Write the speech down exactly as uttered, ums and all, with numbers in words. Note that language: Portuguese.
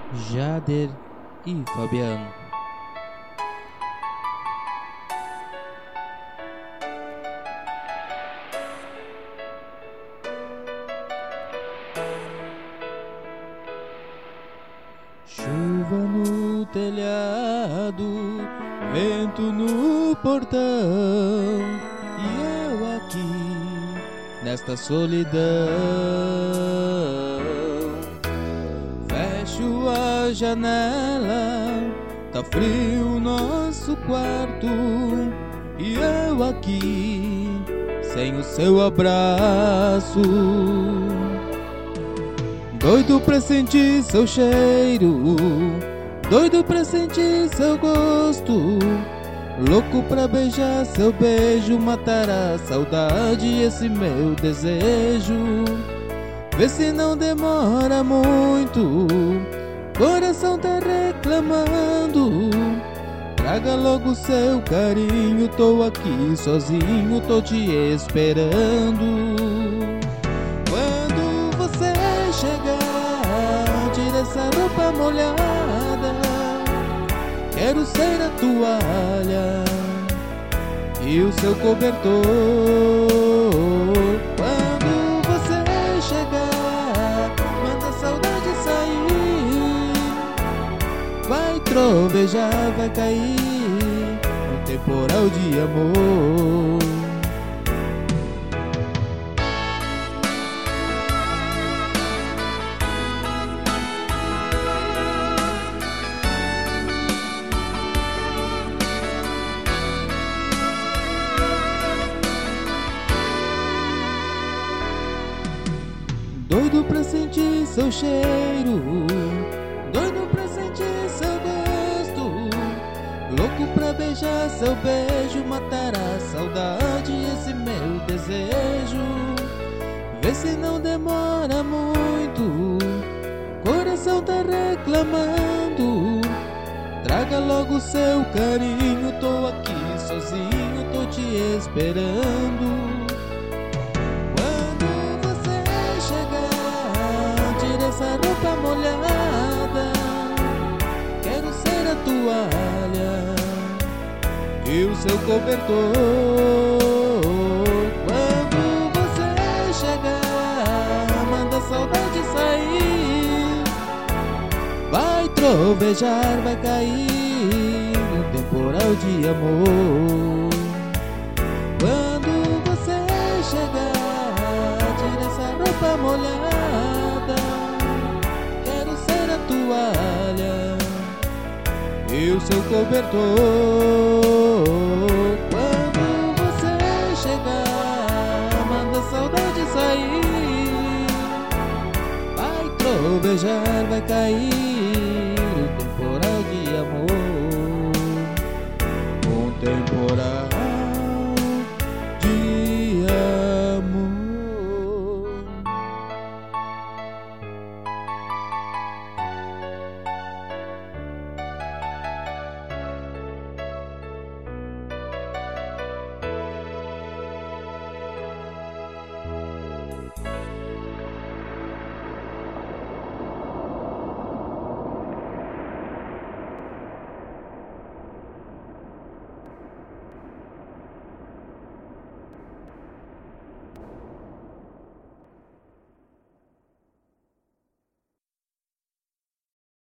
Jader e Fabiano. Chuva no telhado, vento no portão, e eu aqui nesta solidão. Fecho a janela, tá frio o nosso quarto, e eu aqui sem o seu abraço. Doido pra sentir seu cheiro, doido pra sentir seu gosto, louco pra beijar seu beijo, matar a saudade e esse meu desejo. Vê se não demora muito, coração tá reclamando. Traga logo seu carinho, tô aqui sozinho, tô te esperando. Quando você chegar, tira essa roupa molhada, quero ser a toalha e o seu cobertor. Quando você chegar, manda a saudade sair, vai trovejar, vai cair um temporal de amor. Doido pra sentir seu cheiro, doido pra sentir seu gosto, louco pra beijar seu beijo, matar a saudade e esse meu desejo. Vê se não demora muito, coração tá reclamando. Traga logo seu carinho, tô aqui sozinho, tô te esperando. Essa roupa molhada, quero ser a toalha e o seu cobertor. Quando você chegar, manda a saudade sair, vai trovejar, vai cair um temporal de amor. Quando você chegar, tira essa roupa molhada, toalha e o seu cobertor. Quando você chegar, manda a saudade sair, vai trovejar, vai cair um temporal de amor, um temporal